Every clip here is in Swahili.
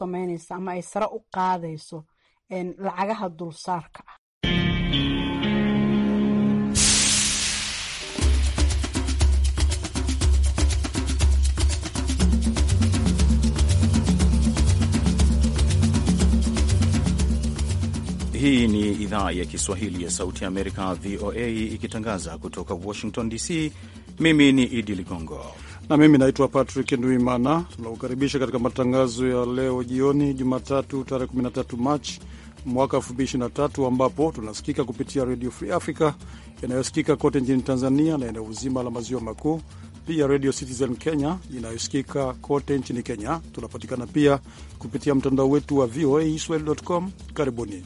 sameynaysa ama ay sare u qaadayso lacagaha dulsaarka ah. Hii ni idhaa ya Kiswahili ya Sauti ya Amerika, VOA, ikitangaza kutoka Washington DC. Mimi ni Idi Ligongo na mimi naitwa Patrick Nduimana. Tunakukaribisha katika matangazo ya leo jioni, Jumatatu tarehe 13 Machi mwaka 2023, ambapo tunasikika kupitia Radio Free Africa inayosikika kote nchini Tanzania na eneo uzima la maziwa makuu, pia Radio Citizen Kenya inayosikika kote nchini Kenya. Tunapatikana pia kupitia mtandao wetu wa voaswahili.com. Karibuni.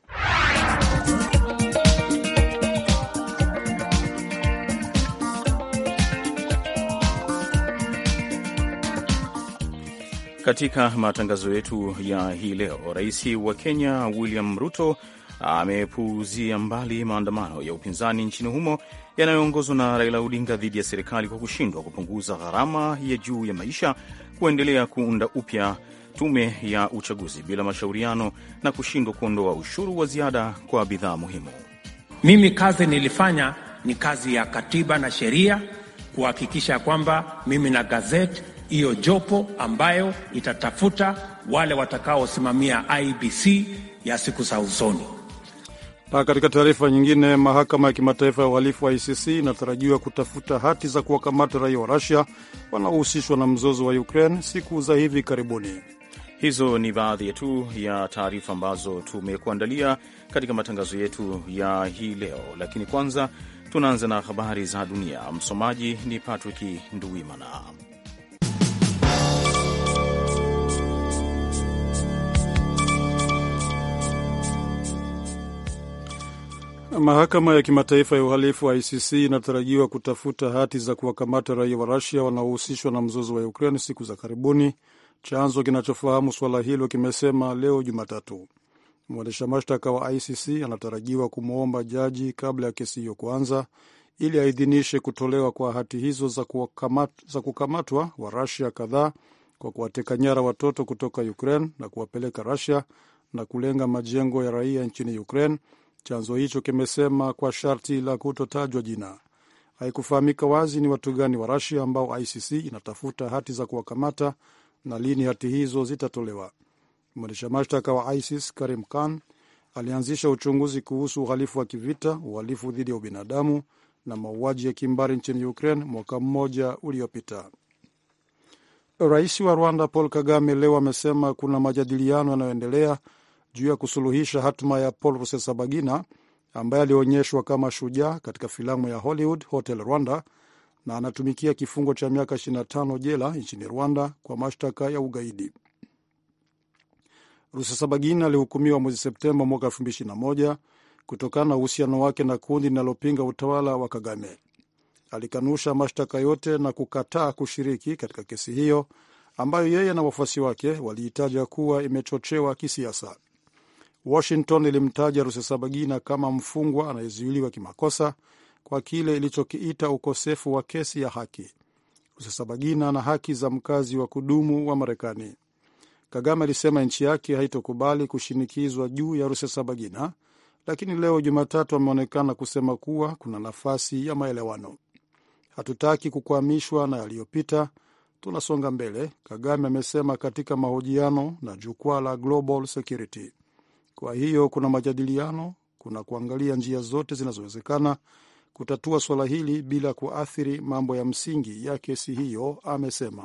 Katika matangazo yetu ya hii leo, rais wa Kenya William Ruto amepuuzia mbali maandamano ya upinzani nchini humo yanayoongozwa na Raila Odinga dhidi ya serikali kwa kushindwa kupunguza gharama ya juu ya maisha, kuendelea kuunda upya tume ya uchaguzi bila mashauriano na kushindwa kuondoa ushuru wa ziada kwa bidhaa muhimu. Mimi kazi nilifanya ni kazi ya katiba na sheria, kuhakikisha kwamba mimi na gazeti hiyo jopo ambayo itatafuta wale watakaosimamia IBC ya siku za usoni. Na katika taarifa nyingine, mahakama ya kimataifa ya uhalifu wa ICC inatarajiwa kutafuta hati za kuwakamata raia wa Russia wanaohusishwa na mzozo wa Ukraine siku za hivi karibuni. Hizo ni baadhi tu ya taarifa ambazo tumekuandalia katika matangazo yetu ya hii leo, lakini kwanza tunaanza na habari za dunia. Msomaji ni Patrick Nduwimana. Mahakama ya kimataifa ya uhalifu wa ICC inatarajiwa kutafuta hati za kuwakamata raia wa Russia wanaohusishwa na mzozo wa Ukraine siku za karibuni. Chanzo kinachofahamu swala hilo kimesema leo Jumatatu. Mwendesha mashtaka wa ICC anatarajiwa kumwomba jaji kabla ya kesi hiyo kuanza ili aidhinishe kutolewa kwa hati hizo za kukamatwa wa Russia kadhaa kwa kuwateka nyara watoto kutoka Ukraine na kuwapeleka Russia na kulenga majengo ya raia nchini Ukraine. Chanzo hicho kimesema kwa sharti la kutotajwa jina. Haikufahamika wazi ni watu gani wa Russia ambao ICC inatafuta hati za kuwakamata na lini hati hizo zitatolewa. Mwendesha mashtaka wa ISIS Karim Khan alianzisha uchunguzi kuhusu uhalifu wa kivita, uhalifu dhidi ya ubinadamu na mauaji ya kimbari nchini Ukraine mwaka mmoja uliopita. Rais wa Rwanda Paul Kagame leo amesema kuna majadiliano yanayoendelea juu ya kusuluhisha hatima ya Paul Rusesabagina ambaye alionyeshwa kama shujaa katika filamu ya Hollywood Hotel Rwanda na anatumikia kifungo cha miaka 25 jela nchini Rwanda kwa mashtaka ya ugaidi. Rusesabagina alihukumiwa mwezi Septemba mwaka 2021 kutokana na uhusiano wake na kundi linalopinga utawala wa Kagame. Alikanusha mashtaka yote na kukataa kushiriki katika kesi hiyo ambayo yeye na wafuasi wake waliitaja kuwa imechochewa kisiasa. Washington ilimtaja Rusesabagina kama mfungwa anayezuiliwa kimakosa kwa kile ilichokiita ukosefu wa kesi ya haki. Rusesabagina na haki za mkazi wa kudumu wa Marekani. Kagame alisema nchi yake haitokubali kushinikizwa juu ya Rusesabagina, lakini leo Jumatatu ameonekana kusema kuwa kuna nafasi ya maelewano. Hatutaki kukwamishwa na yaliyopita, tunasonga mbele, Kagame amesema katika mahojiano na jukwaa la Global Security. Kwa hiyo kuna majadiliano, kuna kuangalia njia zote zinazowezekana kutatua swala hili bila kuathiri mambo ya msingi ya kesi hiyo, amesema.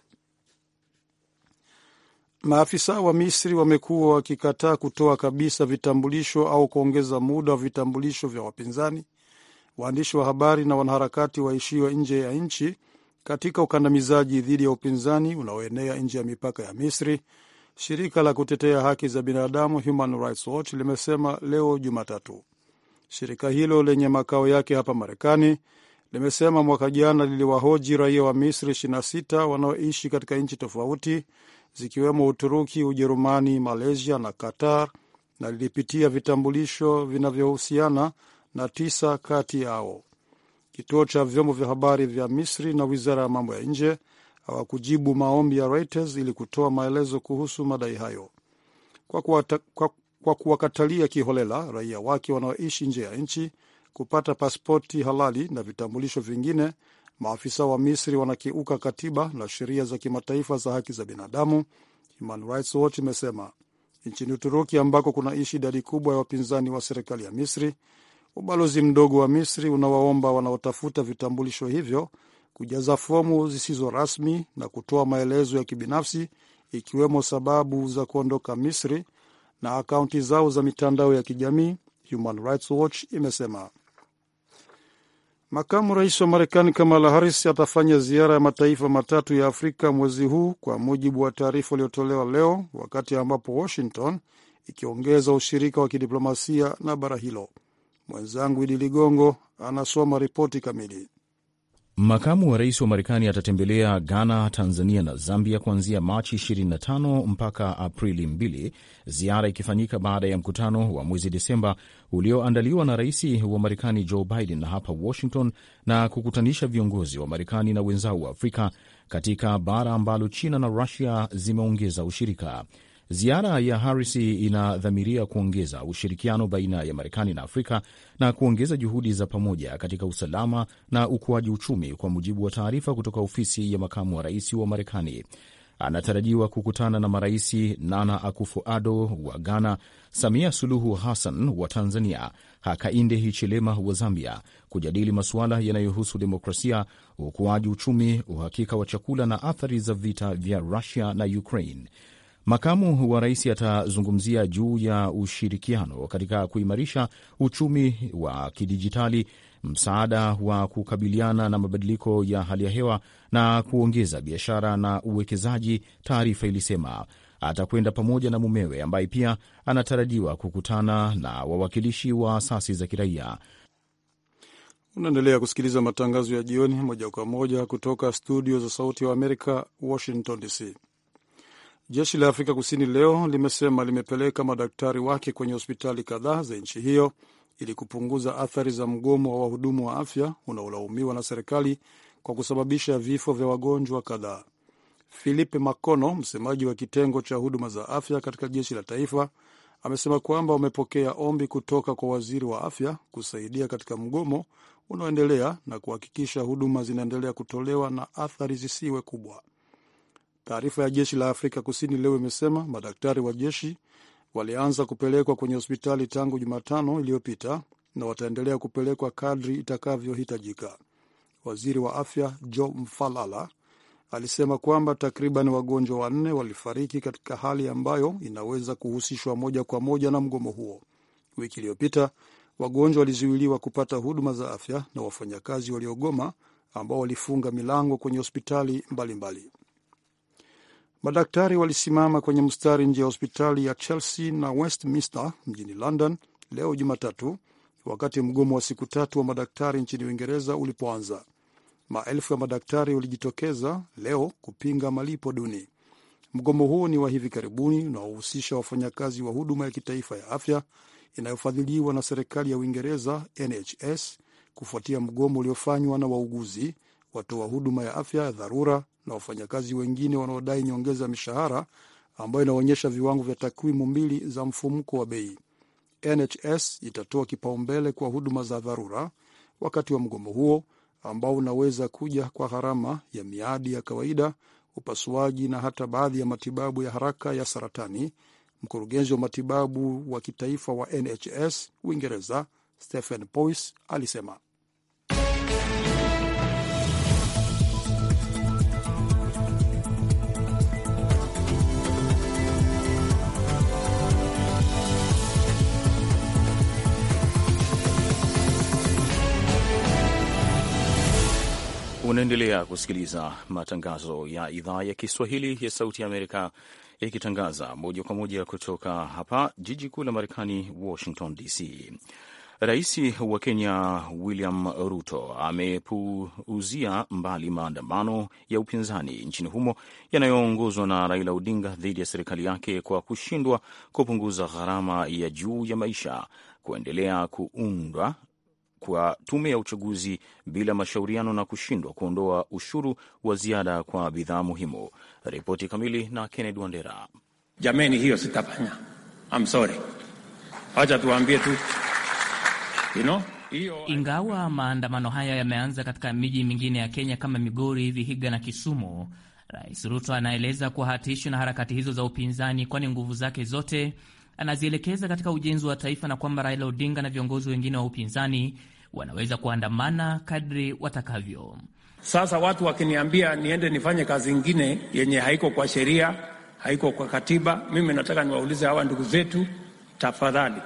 Maafisa wa Misri wamekuwa wakikataa kutoa kabisa vitambulisho au kuongeza muda wa vitambulisho vya wapinzani, waandishi wa habari na wanaharakati waishiwa nje ya nchi katika ukandamizaji dhidi ya upinzani unaoenea nje ya mipaka ya Misri. Shirika la kutetea haki za binadamu Human Rights Watch limesema leo Jumatatu. Shirika hilo lenye makao yake hapa Marekani limesema mwaka jana liliwahoji raia wa Misri 26 wanaoishi katika nchi tofauti zikiwemo Uturuki, Ujerumani, Malaysia na Qatar, na lilipitia vitambulisho vinavyohusiana na 9 kati yao. Kituo cha vyombo vya habari vya Misri na wizara ya mambo ya nje hawakujibu maombi ya Reuters ili kutoa maelezo kuhusu madai hayo. Kwa kuwakatalia kiholela raia wake wanaoishi nje ya nchi kupata pasipoti halali na vitambulisho vingine, maafisa wa Misri wanakiuka katiba na sheria za kimataifa za haki za binadamu, Human Rights Watch imesema. Nchini Uturuki ambako kunaishi idadi kubwa ya wapinzani wa serikali ya Misri, ubalozi mdogo wa Misri unawaomba wanaotafuta vitambulisho hivyo kujaza fomu zisizo rasmi na kutoa maelezo ya kibinafsi, ikiwemo sababu za kuondoka Misri na akaunti zao za mitandao ya kijamii, Human Rights Watch imesema. Makamu rais wa Marekani Kamala Harris atafanya ziara ya mataifa matatu ya Afrika mwezi huu, kwa mujibu wa taarifa iliyotolewa leo, wakati ambapo Washington ikiongeza ushirika wa kidiplomasia na bara hilo. Mwenzangu Idi Ligongo anasoma ripoti kamili. Makamu wa rais wa Marekani atatembelea Ghana, Tanzania na Zambia kuanzia Machi 25 mpaka Aprili 2, ziara ikifanyika baada ya mkutano wa mwezi Desemba ulioandaliwa na rais wa Marekani Joe Biden hapa Washington na kukutanisha viongozi wa Marekani na wenzao wa Afrika katika bara ambalo China na Rusia zimeongeza ushirika. Ziara ya Harris inadhamiria kuongeza ushirikiano baina ya Marekani na Afrika na kuongeza juhudi za pamoja katika usalama na ukuaji uchumi, kwa mujibu wa taarifa kutoka ofisi ya makamu wa rais wa Marekani. Anatarajiwa kukutana na marais Nana Akufo-Addo wa Ghana, Samia Suluhu Hassan wa Tanzania, Hakainde Hichilema wa Zambia, kujadili masuala yanayohusu demokrasia, ukuaji uchumi, uhakika wa chakula na athari za vita vya Rusia na Ukraine. Makamu wa rais atazungumzia juu ya ushirikiano katika kuimarisha uchumi wa kidijitali, msaada wa kukabiliana na mabadiliko ya hali ya hewa na kuongeza biashara na uwekezaji, taarifa ilisema. Atakwenda pamoja na mumewe ambaye pia anatarajiwa kukutana na wawakilishi wa asasi za kiraia. Unaendelea kusikiliza matangazo ya jioni moja kwa moja kutoka studio za Sauti ya Amerika, Washington DC. Jeshi la Afrika Kusini leo limesema limepeleka madaktari wake kwenye hospitali kadhaa za nchi hiyo ili kupunguza athari za mgomo wa wahudumu wa afya unaolaumiwa na serikali kwa kusababisha vifo vya wagonjwa kadhaa. Philippe Makono, msemaji wa kitengo cha huduma za afya katika jeshi la taifa, amesema kwamba wamepokea ombi kutoka kwa waziri wa afya kusaidia katika mgomo unaoendelea na kuhakikisha huduma zinaendelea kutolewa na athari zisiwe kubwa. Taarifa ya jeshi la Afrika Kusini leo imesema madaktari wa jeshi walianza kupelekwa kwenye hospitali tangu Jumatano iliyopita na wataendelea kupelekwa kadri itakavyohitajika. Waziri wa afya Joe Mfalala alisema kwamba takriban wagonjwa 4 walifariki katika hali ambayo inaweza kuhusishwa moja kwa moja na mgomo huo. Wiki iliyopita wagonjwa walizuiliwa kupata huduma za afya na wafanyakazi waliogoma ambao walifunga milango kwenye hospitali mbalimbali. Madaktari walisimama kwenye mstari nje ya hospitali ya Chelsea na Westminster mjini London leo Jumatatu, wakati mgomo wa siku 3 wa madaktari nchini Uingereza ulipoanza. Maelfu ya madaktari walijitokeza leo kupinga malipo duni. Mgomo huo ni wa hivi karibuni unaohusisha wafanyakazi wa huduma ya kitaifa ya afya inayofadhiliwa na serikali ya Uingereza, NHS, kufuatia mgomo uliofanywa na wauguzi, watoa huduma ya afya ya dharura na wafanyakazi wengine wanaodai nyongeza ya mishahara, ambayo inaonyesha viwango vya takwimu 2 za mfumuko wa bei. NHS itatoa kipaumbele kwa huduma za dharura wakati wa mgomo huo, ambao unaweza kuja kwa gharama ya miadi ya kawaida, upasuaji na hata baadhi ya matibabu ya haraka ya saratani. Mkurugenzi wa matibabu wa kitaifa wa NHS Uingereza, Stephen Powys, alisema. Unaendelea kusikiliza matangazo ya idhaa ya Kiswahili ya Sauti ya Amerika ikitangaza moja kwa moja kutoka hapa jiji kuu la Marekani, Washington DC. Rais wa Kenya William Ruto amepuuzia mbali maandamano ya upinzani nchini humo yanayoongozwa na Raila Odinga dhidi ya serikali yake kwa kushindwa kupunguza gharama ya juu ya maisha, kwa tume ya uchaguzi bila mashauriano na kushindwa kuondoa ushuru wa ziada kwa bidhaa muhimu. Ripoti kamili na Kennedy Wandera. Jameni, hiyo sitafanya. I'm sorry. Acha tuambie tu. Ingawa maandamano haya yameanza katika miji mingine ya Kenya kama Migori, Vihiga na Kisumu, Rais Ruto anaeleza kuwa hatishwi na harakati hizo za upinzani, kwani nguvu zake zote anazielekeza katika ujenzi wa taifa na kwamba Raila Odinga na viongozi wengine wa upinzani wanaweza kuandamana kadri watakavyo. Sasa watu wakiniambia niende nifanye kazi ingine yenye haiko kwa sheria, haiko kwa katiba, mimi nataka niwaulize hawa ndugu zetu, tafadhali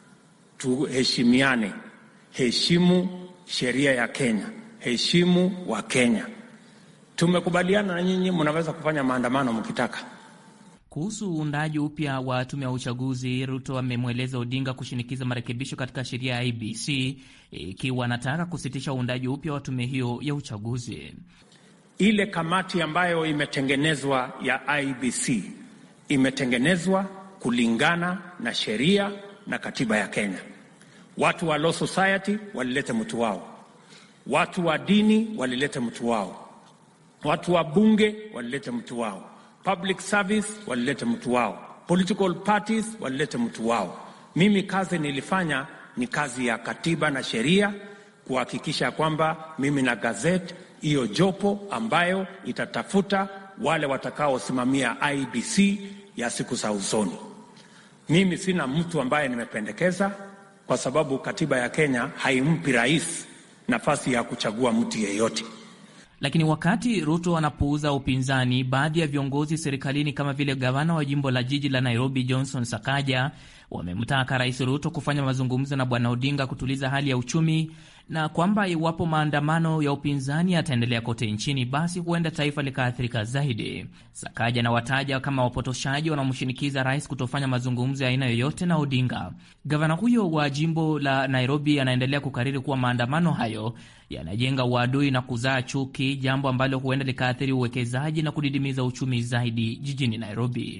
tuheshimiane. Heshimu sheria ya Kenya, heshimu wa Kenya. Tumekubaliana na nyinyi, mnaweza kufanya maandamano mkitaka. Kuhusu uundaji upya wa tume ya uchaguzi, Ruto amemweleza Odinga kushinikiza marekebisho katika sheria ya IEBC ikiwa anataka kusitisha uundaji upya wa tume hiyo ya uchaguzi. Ile kamati ambayo imetengenezwa ya IEBC imetengenezwa kulingana na sheria na katiba ya Kenya. Watu wa law society walilete mtu wao, watu wa dini walilete mtu wao, watu wa bunge walilete mtu wao, public service walilete mtu wao, political parties walilete mtu wao. Mimi kazi nilifanya ni kazi ya katiba na sheria, kuhakikisha kwamba mimi na gazette hiyo jopo ambayo itatafuta wale watakaosimamia IEBC ya siku za usoni. Mimi sina mtu ambaye nimependekeza, kwa sababu katiba ya Kenya haimpi rais nafasi ya kuchagua mtu yeyote. Lakini wakati Ruto anapuuza upinzani, baadhi ya viongozi serikalini kama vile gavana wa jimbo la jiji la Nairobi Johnson Sakaja wamemtaka Rais Ruto kufanya mazungumzo na Bwana Odinga kutuliza hali ya uchumi, na kwamba iwapo maandamano ya upinzani yataendelea kote nchini, basi huenda taifa likaathirika zaidi. Sakaja na wataja kama wapotoshaji wanaomshinikiza rais kutofanya mazungumzo ya aina yoyote na Odinga. Gavana huyo wa jimbo la Nairobi anaendelea kukariri kuwa maandamano hayo yanajenga uadui na kuzaa chuki, jambo ambalo huenda likaathiri uwekezaji na kudidimiza uchumi zaidi jijini Nairobi.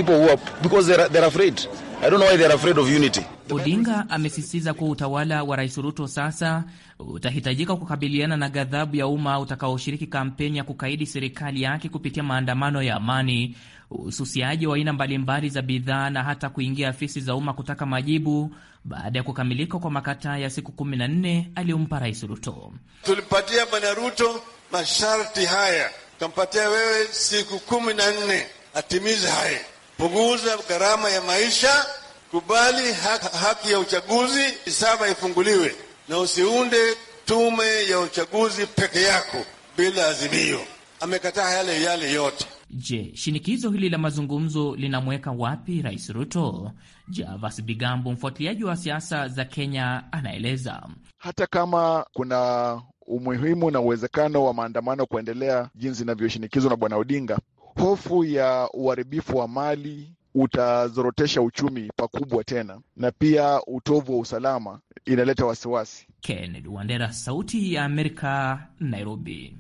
Odinga amesisitiza kuwa utawala wa Rais Ruto sasa utahitajika kukabiliana na ghadhabu ya umma utakaoshiriki kampeni ya kukaidi serikali yake kupitia maandamano ya amani, ususiaji wa aina mbalimbali za bidhaa na hata kuingia afisi za umma kutaka majibu baada ya kukamilika kwa makataa ya siku 14 aliyompa Rais Ruto. Tulipatia Bwana Ruto masharti haya, tumpatia wewe siku 14 atimize haya. Punguza gharama ya maisha, kubali haki ya uchaguzi saba ifunguliwe, na usiunde tume ya uchaguzi peke yako bila azimio. Amekataa yale yote. Je, shinikizo hili la mazungumzo linamweka wapi Rais Ruto? Javas Bigambo, mfuatiliaji wa siasa za Kenya, anaeleza. Hata kama kuna umuhimu na uwezekano wa maandamano kuendelea jinsi inavyoshinikizwa na Bwana Odinga, hofu ya uharibifu wa mali utazorotesha uchumi pakubwa tena, na pia utovu wa usalama inaleta wasiwasi. Kennedy Wandera, Sauti ya Amerika, Nairobi.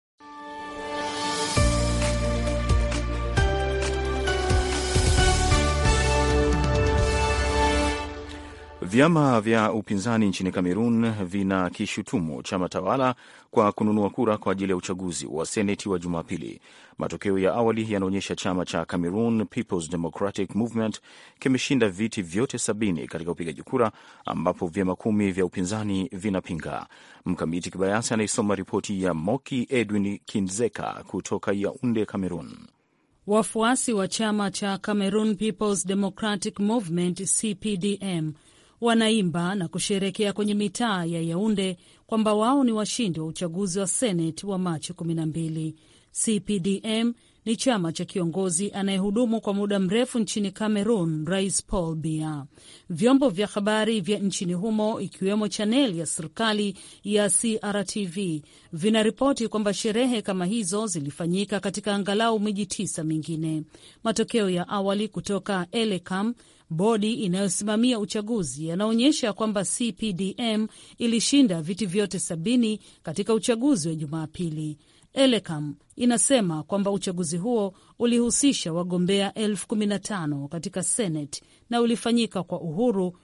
Vyama vya upinzani nchini Kamerun vinakishutumu chama tawala kwa kununua kura kwa ajili ya uchaguzi wa seneti wa Jumapili. Matokeo ya awali yanaonyesha chama cha Cameroon People's Democratic Movement kimeshinda viti vyote 70 katika upigaji kura, ambapo vyama 10 vya upinzani vinapinga. Mkamiti Kibayasi anaisoma ripoti ya Moki Edwin Kinzeka kutoka Yaounde, Cameroon. Wafuasi wa chama cha Cameroon People's Democratic Movement CPDM wanaimba na kusherekea kwenye mitaa ya Yaounde kwamba wao ni washindi wa uchaguzi wa Seneti wa Machi 12. CPDM ni chama cha kiongozi anayehudumu kwa muda mrefu nchini Cameroon, Rais Paul Biya. Vyombo vya habari vya nchini humo ikiwemo chaneli ya serikali ya CRTV vinaripoti kwamba sherehe kama hizo zilifanyika katika angalau miji 9 mingine. Matokeo ya awali kutoka Elecam, bodi inayosimamia uchaguzi, yanaonyesha kwamba CPDM ilishinda viti vyote 70 katika uchaguzi wa Jumapili. Elecam inasema kwamba uchaguzi huo ulihusisha wagombea 15,000 katika Senate na ulifanyika kwa uhuru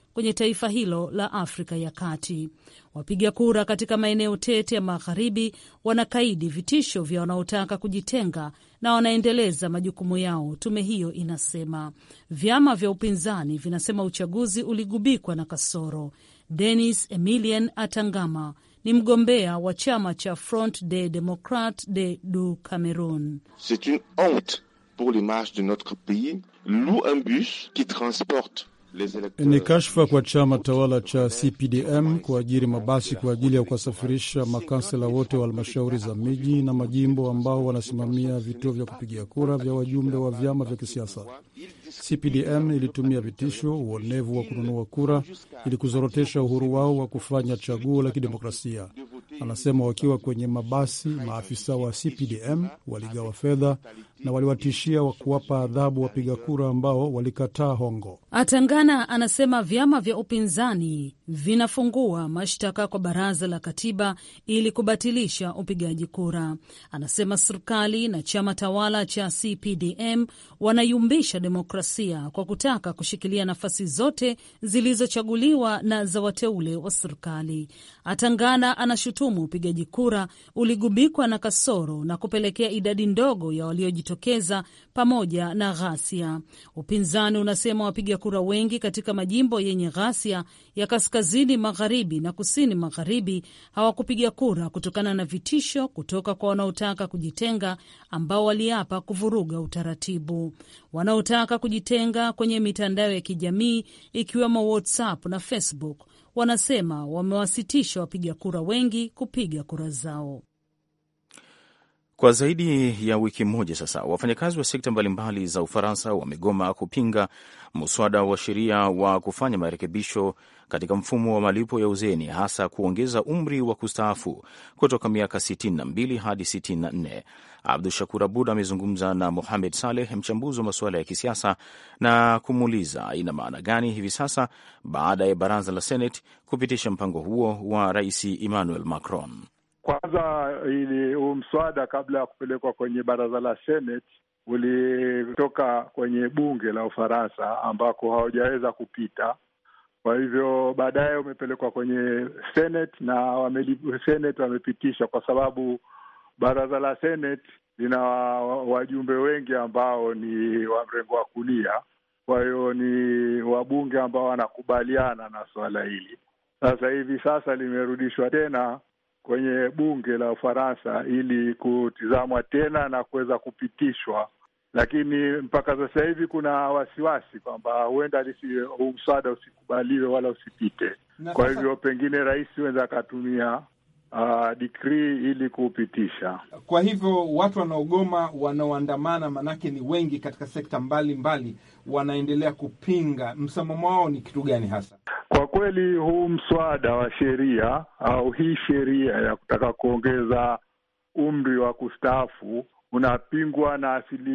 kwenye taifa hilo la Afrika ya Kati. Wapiga kura katika maeneo tete ya magharibi wanakaidi vitisho vya wanaotaka kujitenga na wanaendeleza majukumu yao, tume hiyo inasema. Vyama vya upinzani vinasema uchaguzi uligubikwa na kasoro. Denis Emilien Atangama ni mgombea wa chama cha Front des Democrates du Cameroun. C'est une honte pour l'image de notre pays. Loue un bus qui transporte. Ni kashfa kwa chama tawala cha CPDM kuajiri mabasi kwa ajili ya kuwasafirisha makansela wote wa halmashauri za miji na majimbo ambao wanasimamia vituo vya kupigia kura vya wajumbe wa vyama vya kisiasa. CPDM ilitumia vitisho, uonevu wa kununua kura ili kuzorotesha uhuru wao wa kufanya chaguo la kidemokrasia. Anasema wakiwa kwenye mabasi, maafisa wa CPDM waligawa fedha na waliwatishia wa kuwapa adhabu wapiga kura ambao walikataa hongo. Atangana anasema vyama vya upinzani vinafungua mashtaka kwa baraza la katiba ili kubatilisha upigaji kura. Anasema serikali na chama tawala cha CPDM wanayumbisha demokrasia kwa kutaka kushikilia nafasi zote zilizochaguliwa na za wateule wa serikali. Atangana anashutumu upigaji kura uligubikwa na kasoro na kupelekea idadi ndogo ya waliojitokeza pamoja na ghasia. Upinzani unasema wapiga kura wengi katika majimbo yenye ghasia ya kaskazini magharibi na kusini magharibi hawakupiga kura kutokana na vitisho kutoka kwa wanaotaka kujitenga ambao waliapa kuvuruga utaratibu. Wanaotaka kujitenga kwenye mitandao ya kijamii ikiwemo WhatsApp na Facebook wanasema wamewasitisha wapiga kura wengi kupiga kura zao. Kwa zaidi ya wiki moja sasa, wafanyakazi wa sekta mbalimbali za Ufaransa wamegoma kupinga muswada wa sheria wa kufanya marekebisho katika mfumo wa malipo ya uzeeni, hasa kuongeza umri wa kustaafu kutoka miaka 62 hadi 64. Abdu Shakur Abud amezungumza na Mohamed Saleh, mchambuzi wa masuala ya kisiasa, na kumuuliza ina maana gani hivi sasa baada ya baraza la Senate kupitisha mpango huo wa Rais Emmanuel Macron. Kwanza, huu mswada kabla ya kupelekwa kwenye baraza la Senate ulitoka kwenye bunge la Ufaransa ambako hawajaweza kupita. Kwa hivyo baadaye umepelekwa kwenye Senate na Senate wamepitisha, kwa sababu baraza la Senate lina wajumbe wengi ambao ni wa mrengo wa kulia. Kwa hiyo ni wabunge ambao wanakubaliana na swala hili. Sasa limerudishwa tena kwenye bunge la Ufaransa ili kutizamwa tena na kuweza kupitishwa, lakini mpaka sasa hivi kuna wasiwasi kwamba huenda huu mswada usikubaliwe wala usipite. Kwa hivyo pengine rais huenda akatumia decree ili kuupitisha. Kwa hivyo watu wanaogoma, wanaoandamana, manake ni wengi katika sekta mbalimbali, wanaendelea kupinga. Msimamo wao ni kitu gani hasa? Kwa kweli huu mswada wa sheria au hii sheria ya kutaka kuongeza umri wa kustaafu unapingwa na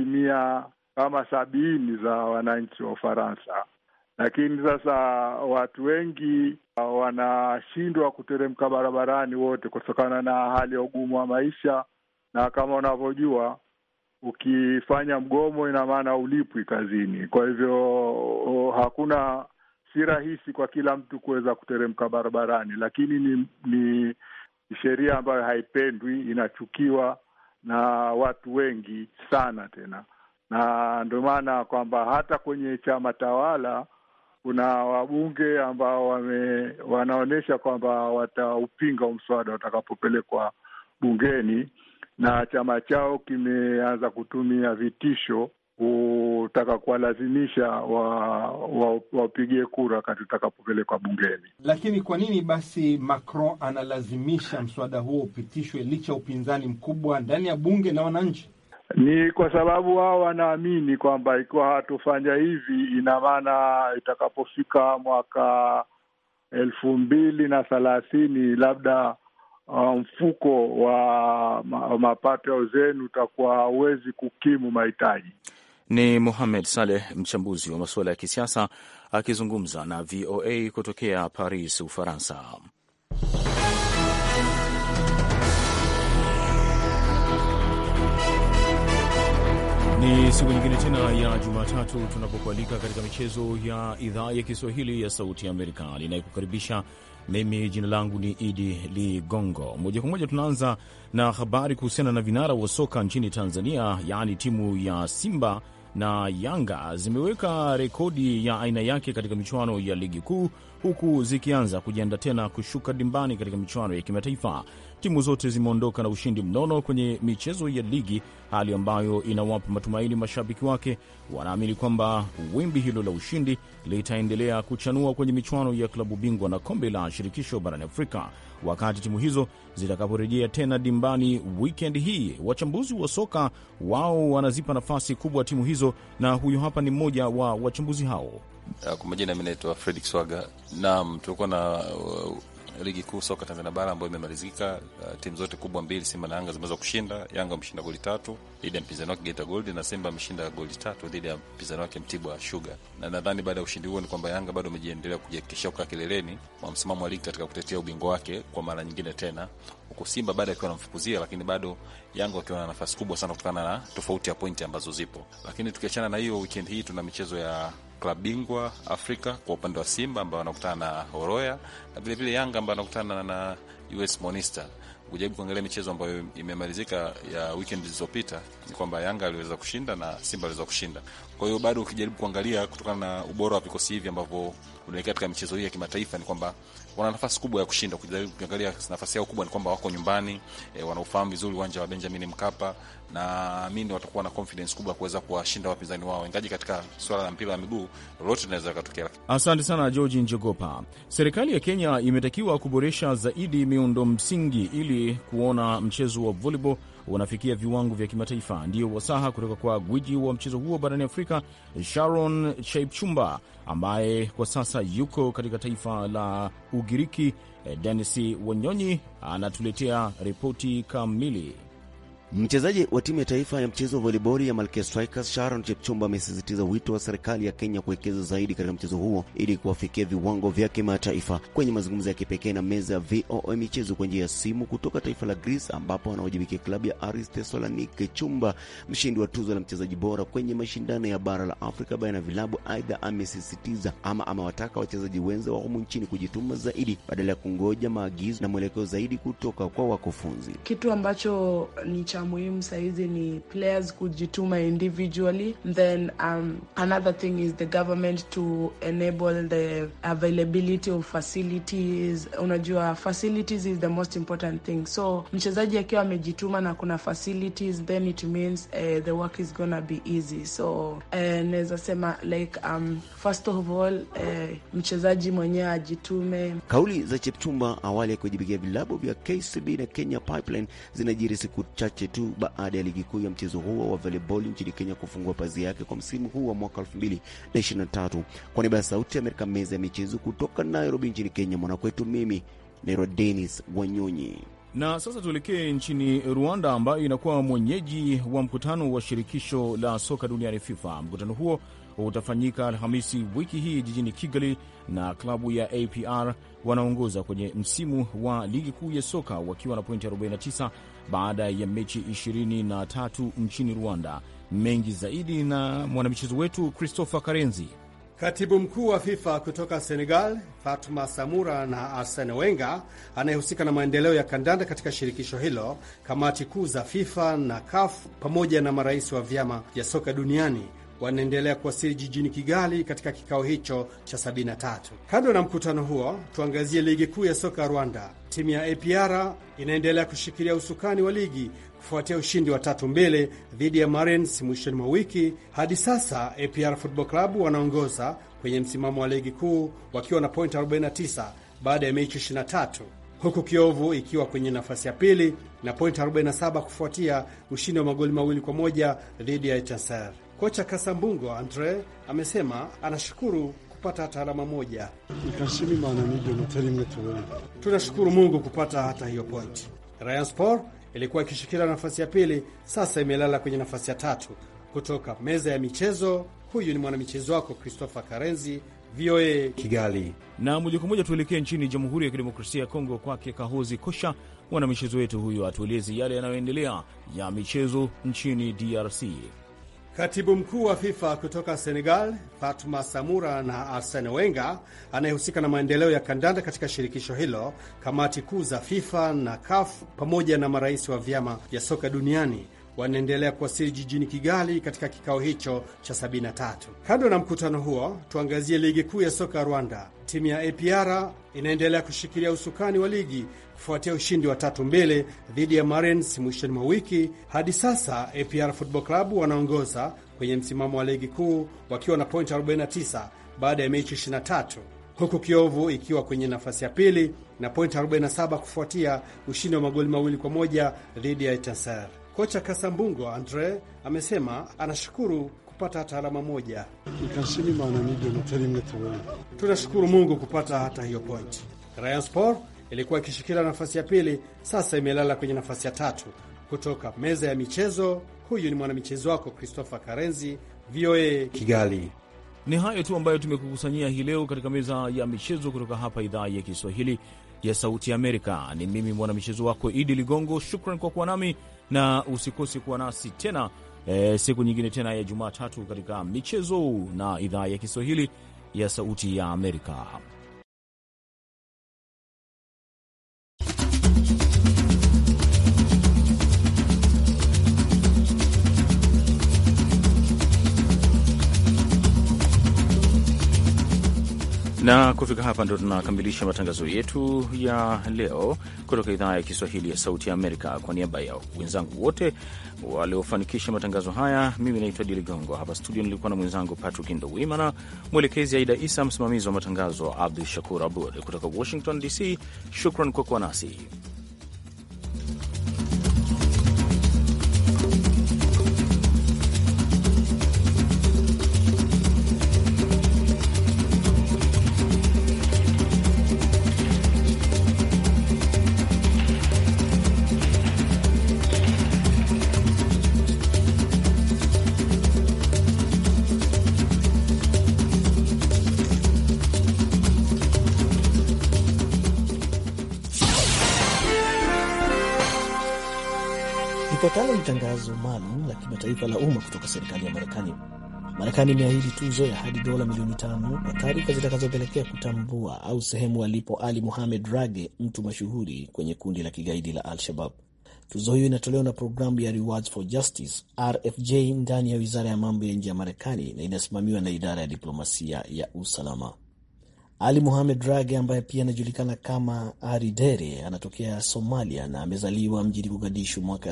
70% za wananchi wa Ufaransa. Lakini sasa watu wengi wanashindwa kuteremka barabarani wote kutokana na hali ya ugumu wa maisha, na kama unavyojua ukifanya mgomo ina maana ulipwi kazini. Kwa hivyo si rahisi kwa kila mtu kuweza kuteremka barabarani, lakini ni sheria ambayo haipendwi, inachukiwa na watu wengi sana tena, na ndio maana kwamba hata kwenye chama tawala kuna wabunge ambao wanaonesha kwamba wataupinga mswada utakapopelekwa bungeni, na chama chao kimeanza kutumia vitisho kutaka kuwalazimisha wapigie kura wakati utakapopelekwa bungeni. Lakini kwa nini basi Macron analazimisha mswada huo upitishwe licha upinzani mkubwa ndani ya bunge na wananchi? Ni kwa sababu wao wanaamini kwamba ikiwa hatufanya hivi, ina maana itakapofika mwaka 2030 labda mfuko wa mapato ya uzeeni utakuwa hauwezi kukimu mahitaji. Ni Mohamed Saleh, mchambuzi wa masuala ya kisiasa, akizungumza na VOA kutokea Paris, Ufaransa. Ni siku nyingine tena ya Jumatatu tunapokualika katika michezo ya idhaa ya Kiswahili ya Sauti ya Amerika. Ninayekukaribisha mimi, jina langu ni Idi Ligongo. Moja kwa moja tunaanza na habari kuhusiana na vinara wa soka nchini Tanzania, yaani timu ya Simba na Yanga zimeweka rekodi ya aina yake katika michuano ya ligi kuu, huku zikianza kujiandaa tena kushuka dimbani katika michuano ya kimataifa. Timu zote zimeondoka na ushindi mnono kwenye michezo ya ligi, hali ambayo inawapa matumaini mashabiki wake. Wanaamini kwamba wimbi hilo la ushindi litaendelea kuchanua kwenye michuano ya klabu bingwa na kombe la shirikisho barani Afrika wakati timu hizo zitakaporejea tena dimbani weekend hii. Wachambuzi wa soka wao wanazipa nafasi kubwa timu hizo, na huyu hapa ni mmoja wa wachambuzi hao. Kwa majina mimi naitwa Fredrick Swaga. Naam, tulikuwa na ligi kuu soka Tanzania bara ambayo imemalizika. Timu zote kubwa mbili, Simba na Yanga, zimeweza kushinda. Yanga ameshinda goli 3 dhidi ya mpinzani wake Geita Gold, na Simba ameshinda goli 3 dhidi ya mpinzani wake Mtibwa Sugar. Na nadhani baada ya ushindi huo ni kwamba Yanga bado amejiendelea kujihakikishia kwa kileleni wa msimamo wa ligi katika kutetea ubingwa wake kwa mara nyingine tena, huko Simba baada ya kuwa anamfukuzia, lakini bado Yanga wakiwa na nafasi kubwa sana kutokana na tofauti ya pointi ambazo zipo. Lakini tukiachana na hiyo, weekend hii tuna michezo ya klabu bingwa Afrika kwa upande wa Simba ambao wanakutana na Horoya, na vile vile Yanga ambao wanakutana na US Monastir. Kujaribu kuangalia michezo ambayo imemalizika ya weekend zilizopita, ni kwamba Yanga aliweza kushinda na Simba aliweza kushinda. Kwa hiyo bado ukijaribu kuangalia kutokana na ubora wa vikosi hivi ambavyo unaelekea katika michezo hii ya kimataifa, ni kwamba wana nafasi kubwa ya kushinda. Kujaribu kuangalia nafasi yao kubwa ni kwamba wako nyumbani, wanaofahamu vizuri uwanja wa Benjamin Mkapa, na mimi watakuwa na confidence kubwa kuweza kuwashinda wapinzani wao. Ingaji katika swala la mpira wa miguu lolote linaweza kutokea. Asante sana George Njogopa. Serikali ya Kenya imetakiwa kuboresha zaidi miundo msingi ili kuona mchezo wa volleyball unafikia viwango vya kimataifa. Ndio wasaha kutoka kwa gwiji wa mchezo huo barani Afrika, Sharon Chepchumba, ambaye kwa sasa yuko katika taifa la Ugiriki. Dennis Wanyonyi anatuletea ripoti kamili. Mchezaji wa timu ya taifa ya mchezo wa volleyball ya Malkia Strikers Sharon Chepchumba amesisitiza wito wa serikali ya Kenya kuwekeza zaidi katika mchezo huo ili kuwafikia viwango vya kimataifa. Kwenye mazungumzo ya kipekee na meza ya VOA michezo kwa njia ya simu kutoka taifa la Greece, ambapo anawajibikia klabu ya Aris Thessaloniki, Chumba, mshindi wa tuzo la mchezaji bora kwenye mashindano ya bara la Afrika baina ya vilabu, aidha amesisitiza ama amewataka wachezaji wenza wa humu nchini kujituma zaidi badala ya kungoja maagizo na mwelekeo zaidi kutoka kwa wakufunzi. Kitu ambacho ni cha muhimu saizi ni players kujituma individually, then another thing is the government to enable the availability of facilities. Unajua facilities is the most important thing, so mchezaji akiwa amejituma na kuna facilities, then it means the work is gonna be easy. So naweza sema like first of all mchezaji mwenyewe ajitume. Kauli za Chepchumba awali ya kujibikia vilabu vya KCB na Kenya Pipeline zinajiri siku chache tu baada ya ligi kuu ya mchezo huo wa volleyball nchini Kenya kufungua pazia yake kwa msimu huu wa mwaka 2023. Kwa niaba ya Sauti ya Amerika, meza ya michezo kutoka Nairobi nchini Kenya, mwanakwetu mimi ni Dennis Wanyonyi. Na sasa tuelekee nchini Rwanda, ambayo inakuwa mwenyeji wa mkutano wa shirikisho la soka duniani FIFA. Mkutano huo utafanyika Alhamisi wiki hii jijini Kigali, na klabu ya APR wanaongoza kwenye msimu wa ligi kuu ya soka wakiwa na pointi 49 baada ya mechi 23 nchini Rwanda. Mengi zaidi na mwanamichezo wetu Christopher Karenzi. Katibu mkuu wa FIFA kutoka Senegal, Fatuma Samura, na Arsene Wenger anayehusika na maendeleo ya kandanda katika shirikisho hilo, kamati kuu za FIFA na CAF pamoja na marais wa vyama vya soka duniani wanaendelea kuwasili jijini Kigali katika kikao hicho cha 73. Kando na mkutano huo, tuangazie ligi kuu ya soka Rwanda. Timu ya APR inaendelea kushikilia usukani wa ligi kufuatia ushindi wa 3-2 dhidi ya Marines mwishoni mwa wiki. Hadi sasa APR Football Club wanaongoza kwenye msimamo wa ligi kuu wakiwa na point 49 baada ya mechi 23, huku Kiovu ikiwa kwenye nafasi ya pili na point 47 kufuatia ushindi wa magoli 2-1 dhidi ya Etincelles. Kocha Kasambungo Andre amesema anashukuru kupata hata alama moja. Tunashukuru Mungu kupata hata hiyo point. Rayon Sport ilikuwa ikishikilia nafasi ya pili, sasa imelala kwenye nafasi ya 3. Kutoka meza ya michezo, huyu ni mwanamichezo wako Christopher Karenzi, VOA Kigali. Na moja kwa moja tuelekee nchini Jamhuri ya Kidemokrasia ya Kongo, kwake Kahozi Kosha, mwanamichezo wetu huyu atueleze yale yanayoendelea ya michezo nchini DRC. Katibu mkuu wa FIFA kutoka Senegal, Fatuma Samura, na Arsene Wenger anayehusika na maendeleo ya kandanda katika shirikisho hilo, kamati kuu za FIFA na CAF pamoja na marais wa vyama vya soka duniani wanaendelea kuwasili jijini Kigali katika kikao hicho cha 73. Kando na mkutano huo, tuangazie ligi kuu ya soka Rwanda. Timu ya APR inaendelea kushikilia usukani wa ligi kufuatia ushindi wa 3-2 dhidi ya Marines mwishoni mwa wiki. Hadi sasa APR Football Club wanaongoza kwenye msimamo wa ligi kuu wakiwa na point 49 baada ya mechi 23, huku Kiovu ikiwa kwenye nafasi ya pili na point 47 kufuatia ushindi wa magoli 2-1 dhidi ya Etincelle. Kocha Kasambungo Andre amesema anashukuru kupata hata alama moja. Tunashukuru Mungu kupata hata hiyo point. Rayon Sport ilikuwa ikishikilia nafasi ya pili, sasa imelala kwenye nafasi ya 3. Kutoka meza ya michezo, huyu ni mwanamichezo wako Christopher Karenzi, VOA Kigali. Ni hayo tu ambayo tumekukusanyia hii leo katika meza ya michezo kutoka hapa idhaa ya Kiswahili ya Sauti ya Amerika. Ni mimi mwanamichezo wako Idi Ligongo. Shukran kwa kuwa nami na usikose kuwa nasi tena siku nyingine tena ya Jumatatu katika michezo na idhaa ya Kiswahili ya Sauti ya Amerika. Na kufika hapa ndo tunakamilisha matangazo yetu ya leo kutoka idhaa ya Kiswahili ya Sauti ya Amerika. Kwa niaba ya wenzangu wote waliofanikisha matangazo haya, mimi naitwa Dili Gongo. Hapa studio nilikuwa na mwenzangu Patrick Ndowimana, mwelekezi Aida Isa, msimamizi wa matangazo Abdul Shakur Abud. Kutoka Washington DC, shukran kwa kuwa nasi. Ifuatayo ni tangazo maalum la kimataifa la umma kutoka serikali ya Marekani. Marekani imeahidi tuzo ya hadi dola milioni 5 kwa taarifa zitakazopelekea kutambua au sehemu alipo Ali Mohamed Rage, mtu mashuhuri kwenye kundi la kigaidi la Al-Shabaab. Tuzo hiyo inatolewa na programu ya Rewards for Justice RFJ ndani ya Wizara ya Mambo ya Nje ya Marekani na inasimamiwa na idara ya diplomasia ya usalama. Ali Mohamed Rage, ambaye pia anajulikana kama Ari Dere, anatokea Somalia na amezaliwa mjini Mogadishu mwaka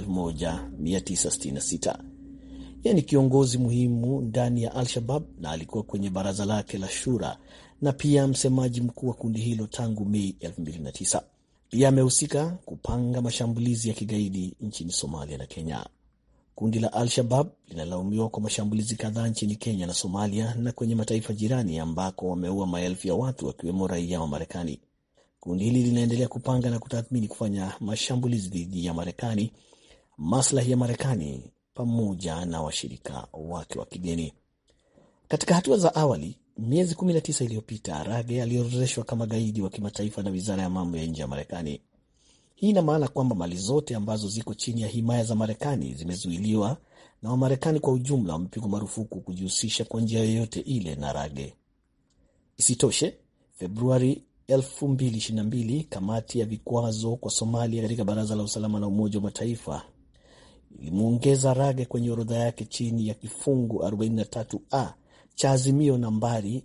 1966. Yeye ni kiongozi muhimu ndani ya Al-Shabaab na alikuwa kwenye baraza lake la shura na pia msemaji mkuu wa kundi hilo tangu Mei 2009. Pia amehusika kupanga mashambulizi ya kigaidi nchini Somalia na Kenya. Kundi la Al-Shabaab linalaumiwa kwa mashambulizi kadhaa nchini Kenya na Somalia na kwenye mataifa jirani ambako wameua maelfu ya watu wakiwemo raia wa Marekani. Kundi hili linaendelea kupanga na kutathmini kufanya mashambulizi dhidi ya Marekani, maslahi ya Marekani pamoja na washirika wake wa kigeni. Katika hatua za awali, miezi 19 iliyopita, Rage aliorodheshwa kama gaidi wa kimataifa na Wizara ya Mambo ya Nje ya Marekani. Hii ina maana kwamba mali zote ambazo ziko chini ya himaya za Marekani zimezuiliwa na Wamarekani kwa ujumla wamepigwa marufuku kujihusisha kwa njia yoyote ile na Rage. Isitoshe, Februari 2022, kamati ya vikwazo kwa Somalia katika Baraza la Usalama la Umoja wa Mataifa ilimuongeza Rage kwenye orodha yake chini ya kifungu 43A cha azimio nambari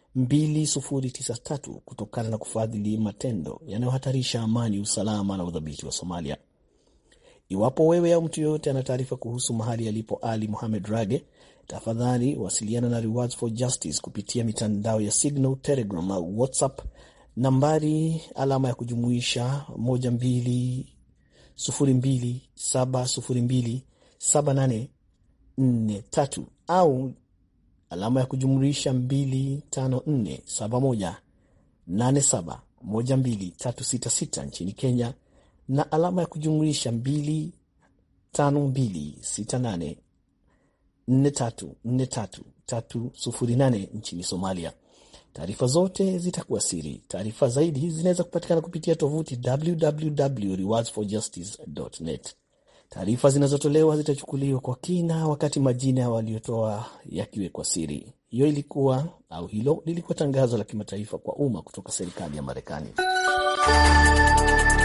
2093 kutokana na kufadhili matendo yanayohatarisha amani, usalama na udhabiti wa Somalia. Iwapo wewe au mtu yoyote ana taarifa kuhusu mahali alipo Ali Mohamed Rage, tafadhali wasiliana na Rewards for Justice kupitia mitandao ya Signal, Telegram au WhatsApp nambari +120270278 7843 au +25471871236 nchini Kenya na +25468434308 nchini Somalia. Taarifa zote zitakuwa siri. Taarifa zaidi zinaweza kupatikana kupitia tovuti www.rewardsforjustice.net. Taarifa zinazotolewa zitachukuliwa kwa kina wakati majina ya waliotoa yakiwekwa siri. Hilo lilikuwa tangazo la kimataifa kwa umma kutoka serikali ya Marekani.